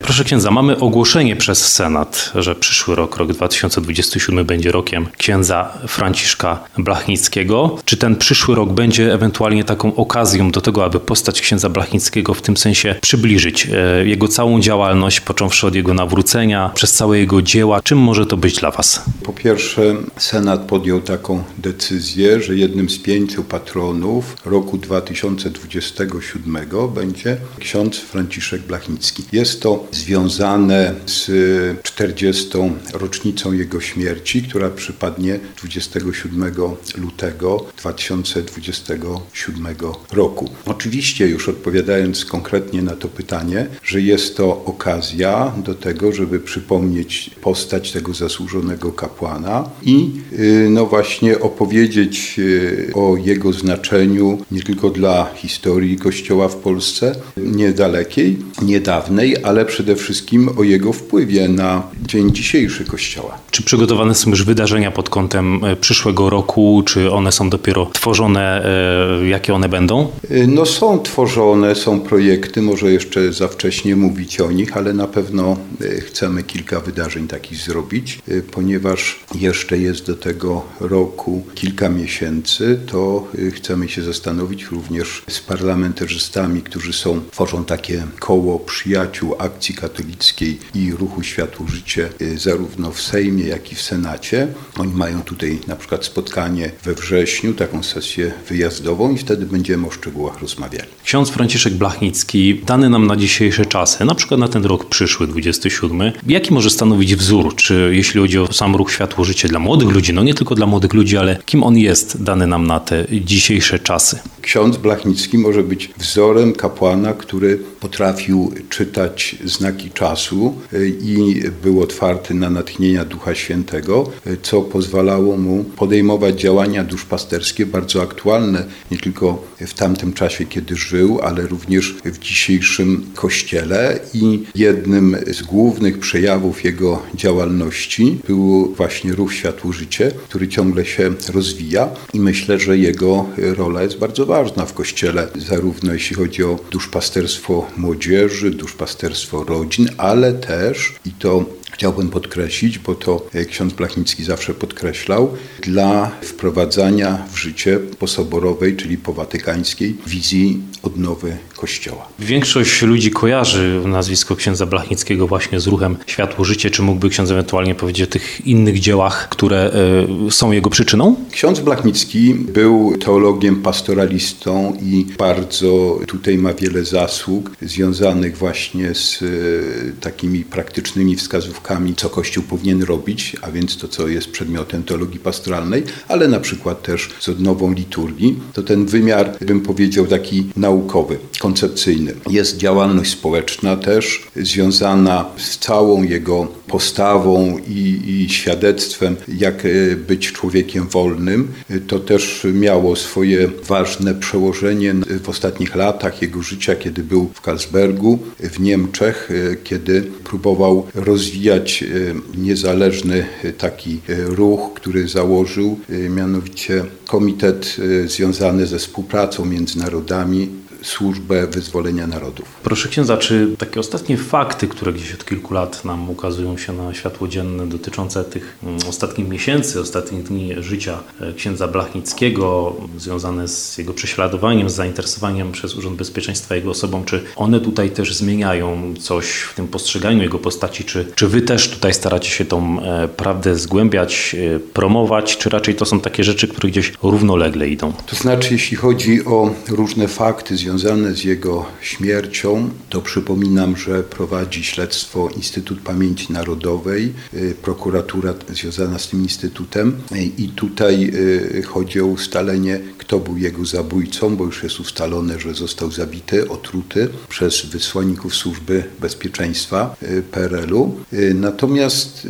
Proszę księdza, mamy ogłoszenie przez Senat, że przyszły rok 2027 będzie rokiem księdza Franciszka Blachnickiego. Czy ten przyszły rok będzie ewentualnie taką okazją do tego, aby postać księdza Blachnickiego w tym sensie przybliżyć? Jego całą działalność, począwszy od jego nawrócenia, przez całe jego dzieła. Czym może to być dla Was? Po pierwsze, Senat podjął taką decyzję, że jednym z 5 patronów roku 2027 będzie ksiądz Franciszek Blachnicki. Jest to związane z 40. rocznicą jego śmierci, która przypadnie 27 lutego 2027 roku. Oczywiście, już odpowiadając konkretnie na to pytanie, że jest to okazja do tego, żeby przypomnieć postać tego zasłużonego kapłana i właśnie opowiedzieć o jego znaczeniu nie tylko dla historii Kościoła w Polsce, niedalekiej, niedawnej, ale przede wszystkim o jego wpływie na dzień dzisiejszy Kościoła. Czy przygotowane są już wydarzenia pod kątem przyszłego roku? Czy one są dopiero tworzone? Jakie one będą? Są tworzone, są projekty, może jeszcze za wcześnie mówić o nich, ale na pewno chcemy kilka wydarzeń takich zrobić, ponieważ jeszcze jest do tego roku kilka miesięcy, to chcemy się zastanowić również z parlamentarzystami, którzy tworzą takie koło przyjaciół akcji katolickiej i ruchu Światło-Życie zarówno w Sejmie, jak i w Senacie. Oni mają tutaj na przykład spotkanie we wrześniu, taką sesję wyjazdową i wtedy będziemy o szczegółach rozmawiali. Ksiądz Franciszek Blachnicki, dany nam na dzisiejsze czasy, na przykład na ten rok przyszły, 27, jaki może stanowić wzór, czy jeśli chodzi o sam ruch Światło-Życie dla młodych ludzi, nie tylko dla młodych ludzi, ale kim on jest dany nam na te dzisiejsze czasy? Ksiądz Blachnicki może być wzorem kapłana, który potrafił czytać znaki czasu i był otwarty na natchnienia Ducha Świętego, co pozwalało mu podejmować działania duszpasterskie bardzo aktualne, nie tylko w tamtym czasie, kiedy żył, ale również w dzisiejszym Kościele i jednym z głównych przejawów jego działalności był właśnie ruch Światło-Życie, który ciągle się rozwija i myślę, że jego rola jest bardzo ważna w Kościele, zarówno jeśli chodzi o duszpasterstwo młodzieży, duszpasterstwo rodzin, ale też, i to chciałbym podkreślić, bo to ksiądz Blachnicki zawsze podkreślał, dla wprowadzania w życie posoborowej, czyli powatykańskiej wizji odnowy Kościoła. Większość ludzi kojarzy nazwisko księdza Blachnickiego właśnie z ruchem Światło-Życie. Czy mógłby ksiądz ewentualnie powiedzieć o tych innych dziełach, które są jego przyczyną? Ksiądz Blachnicki był teologiem, pastoralistą i bardzo tutaj ma wiele zasług związanych właśnie z takimi praktycznymi wskazówkami, co Kościół powinien robić, a więc to, co jest przedmiotem teologii pastoralnej, ale na przykład też z odnową liturgii. To ten wymiar, bym powiedział, taki naukowy, koncepcyjny. Jest działalność społeczna też związana z całą jego postawą i świadectwem, jak być człowiekiem wolnym. To też miało swoje ważne przełożenie w ostatnich latach jego życia, kiedy był w Karlsbergu, w Niemczech, kiedy próbował rozwijać niezależny taki ruch, który założył, mianowicie komitet związany ze współpracą między narodami, służbę wyzwolenia narodów. Proszę księdza, czy takie ostatnie fakty, które gdzieś od kilku lat nam ukazują się na światło dzienne, dotyczące tych ostatnich miesięcy, ostatnich dni życia księdza Blachnickiego, związane z jego prześladowaniem, z zainteresowaniem przez Urząd Bezpieczeństwa jego osobą, czy one tutaj też zmieniają coś w tym postrzeganiu jego postaci, czy wy też tutaj staracie się tą prawdę zgłębiać, promować, czy raczej to są takie rzeczy, które gdzieś równolegle idą? To znaczy, jeśli chodzi o różne fakty związane z jego śmiercią, to przypominam, że prowadzi śledztwo Instytut Pamięci Narodowej, prokuratura związana z tym instytutem i tutaj chodzi o ustalenie, kto był jego zabójcą, bo już jest ustalone, że został zabity, otruty przez wysłanników Służby Bezpieczeństwa PRL-u. Natomiast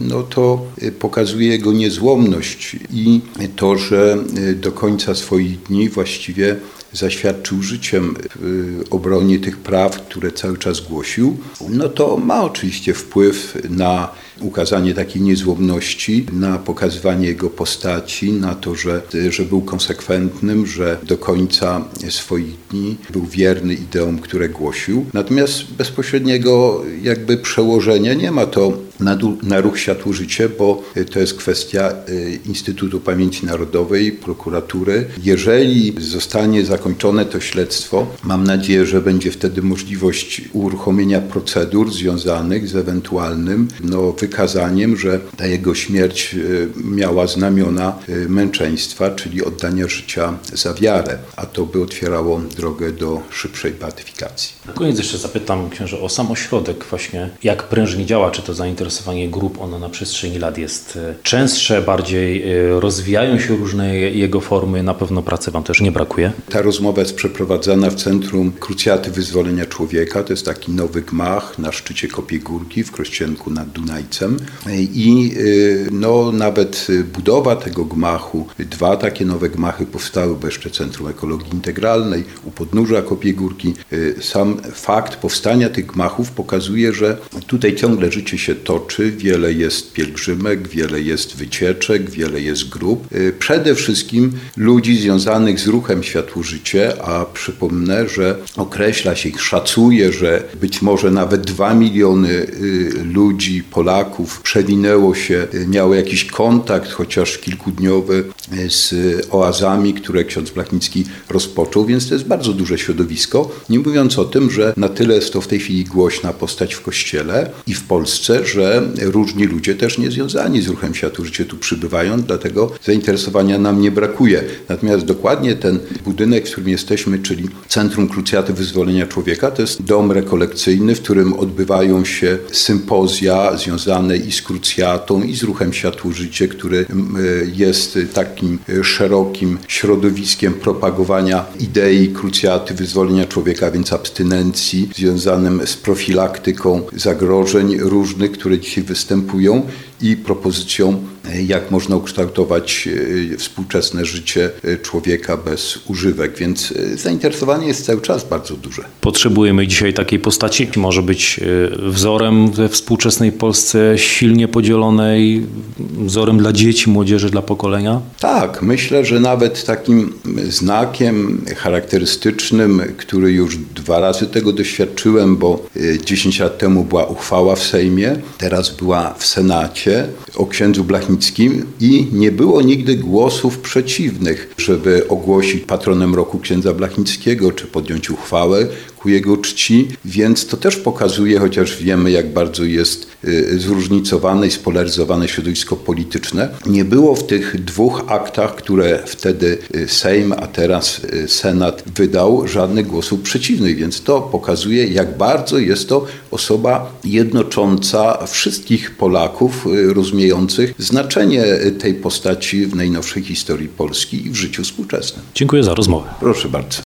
to pokazuje jego niezłomność i to, że do końca swoich dni właściwie zaświadczył życiem w obronie tych praw, które cały czas głosił, no to ma oczywiście wpływ na ukazanie takiej niezłomności, na pokazywanie jego postaci, na to, że był konsekwentnym, że do końca swoich dni był wierny ideom, które głosił. Natomiast bezpośredniego jakby przełożenia nie ma to na ruch Światło-Życie, bo to jest kwestia Instytutu Pamięci Narodowej, prokuratury. Jeżeli zostanie zakończone to śledztwo, mam nadzieję, że będzie wtedy możliwość uruchomienia procedur związanych z ewentualnym wykazaniem, że ta jego śmierć miała znamiona męczeństwa, czyli oddania życia za wiarę, a to by otwierało drogę do szybszej beatyfikacji. Na koniec jeszcze zapytam księże o sam ośrodek właśnie, jak prężnie działa, czy to zainteresowanie grup, ono na przestrzeni lat jest częstsze, bardziej rozwijają się różne jego formy, na pewno pracy Wam też nie brakuje. Ta rozmowa jest przeprowadzana w Centrum Krucjaty Wyzwolenia Człowieka, to jest taki nowy gmach na szczycie Kopiej Górki w Krościenku nad Dunajcem i nawet budowa tego gmachu, 2 takie nowe gmachy powstały, bo jeszcze Centrum Ekologii Integralnej u podnóża Kopiej Górki. Sam fakt powstania tych gmachów pokazuje, że tutaj ciągle życie się toczy, wiele jest pielgrzymek, wiele jest wycieczek, wiele jest grup. Przede wszystkim ludzi związanych z ruchem Światło-Życie, a przypomnę, że określa się ich, szacuje, że być może nawet 2 miliony ludzi, Polaków przewinęło się, miało jakiś kontakt, chociaż kilkudniowy, z oazami, które ksiądz Blachnicki rozpoczął, więc to jest bardzo duże środowisko. Nie mówiąc o tym, że na tyle jest to w tej chwili głośna postać w Kościele i w Polsce, że różni ludzie też niezwiązani z ruchem Światło-Życie tu przybywają, dlatego zainteresowania nam nie brakuje. Natomiast dokładnie ten budynek, w którym jesteśmy, czyli Centrum Krucjaty Wyzwolenia Człowieka, to jest dom rekolekcyjny, w którym odbywają się sympozja związane i z krucjatą, i z ruchem Światło-Życie, który jest takim szerokim środowiskiem propagowania idei krucjaty wyzwolenia człowieka, więc abstynencji, związanym z profilaktyką zagrożeń różnych, które dzisiaj występują i propozycją, jak można ukształtować współczesne życie człowieka bez używek, więc zainteresowanie jest cały czas bardzo duże. Potrzebujemy dzisiaj takiej postaci, może być wzorem we współczesnej Polsce silnie podzielonej, wzorem dla dzieci, młodzieży, dla pokolenia? Tak, myślę, że nawet takim znakiem charakterystycznym, który już 2 razy tego doświadczyłem, bo 10 lat temu była uchwała w Sejmie, teraz była w Senacie o księdzu Blachnickim i nie było nigdy głosów przeciwnych, żeby ogłosić patronem roku księdza Blachnickiego, czy podjąć uchwałę ku jego czci, więc to też pokazuje, chociaż wiemy, jak bardzo jest zróżnicowane i spolaryzowane środowisko polityczne. Nie było w tych 2 aktach, które wtedy Sejm, a teraz Senat wydał, żadnych głosów przeciwnych, więc to pokazuje, jak bardzo jest to osoba jednocząca wszystkich Polaków, rozumiejących znaczenie tej postaci w najnowszej historii Polski i w życiu współczesnym. Dziękuję za rozmowę. Proszę bardzo.